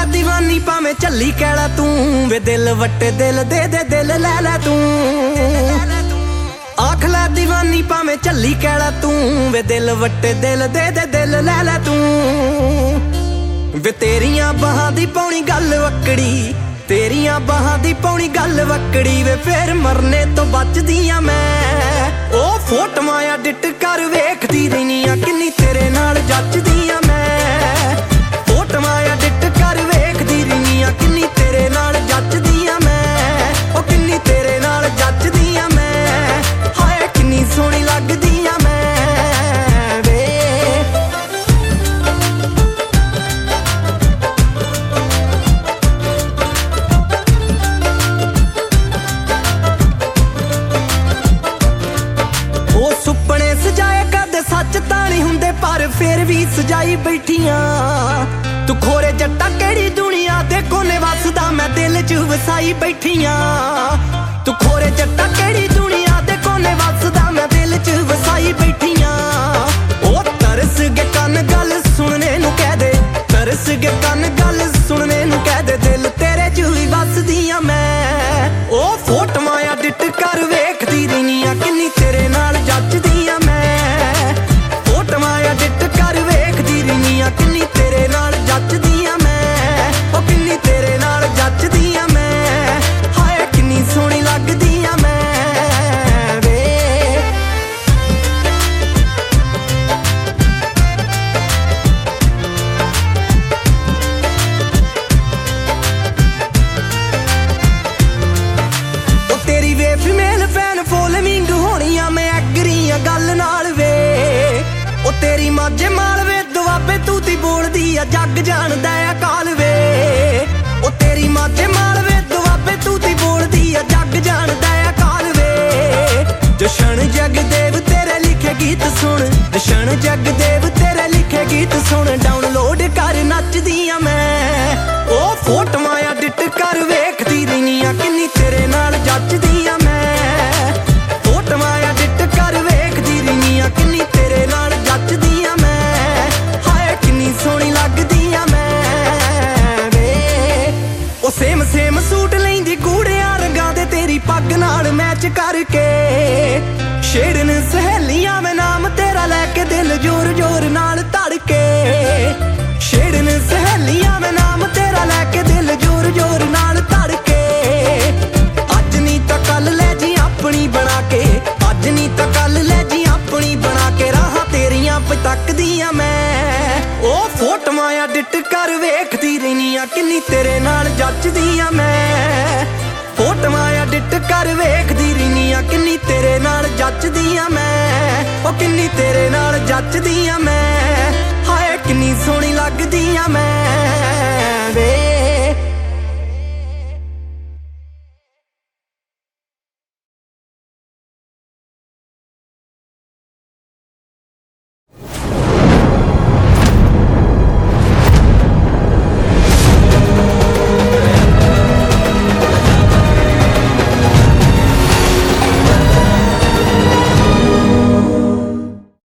दीवानी भावें झल्ली कैला तू वे दिल वट्टे दिल दे दे दिल लै लै तू आख लै दीवानी भावें झल्ली कैला तू वे दिल वट्टे दिल दे दे दिल लै लै तू वे तेरियां बाहां दी पौनी गल वक्कड़ी तेरियां बाहां दी पौनी गल वक्कड़ी वे फिर मरने तो बचदियां मैं ओ फोटोआं एडिट कर वेखदी रहिनी आ किन्नी तेरे नाल जचदियां मैं फोटोआं एडिट कर वेखदी रहिनी आ किन्नी तेरे नाल जचदियां मैं ओ किन्नी तेरे नाल जचदियां मैं हाय किन्नी सोहनी लगदियां मैं वे ओ सुपने सजाए कदे सच तां नहीं हुंदे पर फिर भी सजाई बैठियां तू खोरे जट्टा केड़ी दुनिया दे कोने वसदा मैं दिल च वसाई बैठियां तू खोरे जट्टा केड़ी दुनिया दे कोने वसदा मैं दिल च वसाई बैठियां ओ तरस के कन गल सुनने नू कह दे तरस के कन गल सुनने नू कह दे दिल तेरे च ही वसदियां मैं ओ फोटोआं एडिट कर वेखदी रहिनी आ किन्नी तेरे नाल जचदियां मैं फोटोआं एडिट कर वेखदी रहिनी आ किन्नी तेरे नाल जचदियां मैं ओ किन्नी तेरे नाल जचदियां मैं हाय किन्नी सोहनी लगदियां मैं वे ओ तेरी वे फीमेल फैन फॉलोइंग होनी आ मैं एग्री आ गल नाल वे ओ तेरी माਝੇ मालवे दुआबे तू ती बोलदी आ जग जानदा आ काल वे ओ तेरी माਝੇ मालवे दुआबे तू ती बोलदी आ जग जानदा आ काल वे जशन जगदेव तेरे लिखे गीत सुन जशन जगदेव तेरे लिखे गीत सुन डाउनलोड कर नचदियां मैं ओ फोटोआं एडिट कर वेखदी रहिनी आ किन्नी तेरे नाल जचदियां मैं फोटोआं एडिट कर वेखदी रहिनी आ किन्नी तेरे नाल जचदियां मैं हाय किन्नी सोहनी लगदियां मैं वे ओ सेम सेम सूट लैंदी गूड़ियां रंगां दे तेरी पग नाल मैच करके छेड़न सहेलियां मैं नाम तेरा लैके दिल जोर जोर नाल धड़के छेड़न सहेलियां मैं नाम तेरा लैके दिल जोर जोर नाल धड़के अज नी तां कल लै जी अपनी बना के अज नी तां कल लै जी अपनी बना के राहां तेरियां पे तकदियां मैं ओ फोटोआं एडिट कर वेखदी रहिनी आ किन्नी तेरे नाल जचदियां मैं फोटोआं एडिट कर वेखदी रहिनी आ किन्नी तेरे नाल जचदियां मैं ओ किन्नी तेरे नाल जचदियां मैं हाय किन्नी सोहनी लगदियां मैं